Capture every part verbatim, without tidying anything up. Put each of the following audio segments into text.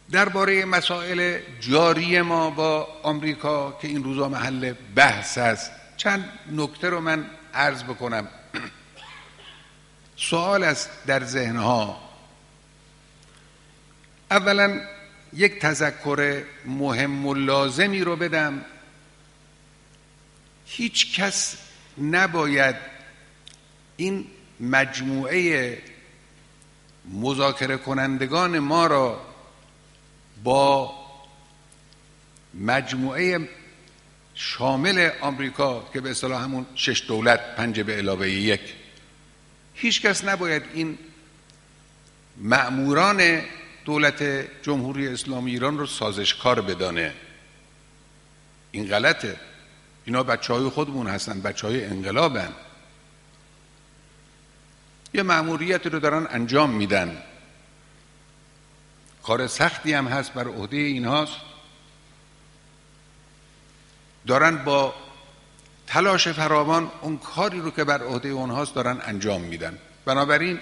درباره مسائل جاری ما با آمریکا که این روزا محل بحث است چند نکته رو من عرض بکنم. سوال است در ذهنها. اولا یک تذکر مهم و لازمی رو بدم. هیچ کس نباید این مجموعه مذاکره کنندگان ما را با مجموعه شامل آمریکا که به اصطلاح همون شش دولت پنج به علاوه یک، هیچ کس نباید این مأموران دولت جمهوری اسلامی ایران رو سازشکار بدانه. این غلطه. اینا بچه های خودمون هستن، بچه های انقلابن، یه مأموریت رو دارن انجام میدن، کار سختی هم هست بر عهده اینهاست، دارن با تلاش فراوان اون کاری رو که بر عهده اونهاست دارن انجام میدن. بنابراین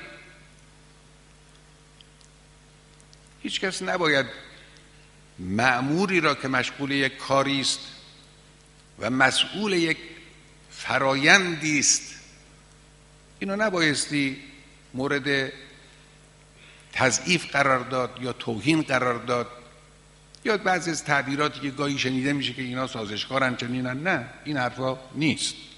هیچ کس نباید مأموری را که مشغول یک کاری است و مسئول یک فرایندی است، اینو نبایستی مورد تضعیف قرار داد یا توهین قرار داد یا بعضی از تعبیراتی که گاهی شنیده میشه که اینا سازشکارن چنینن. نه، این حرفا نیست.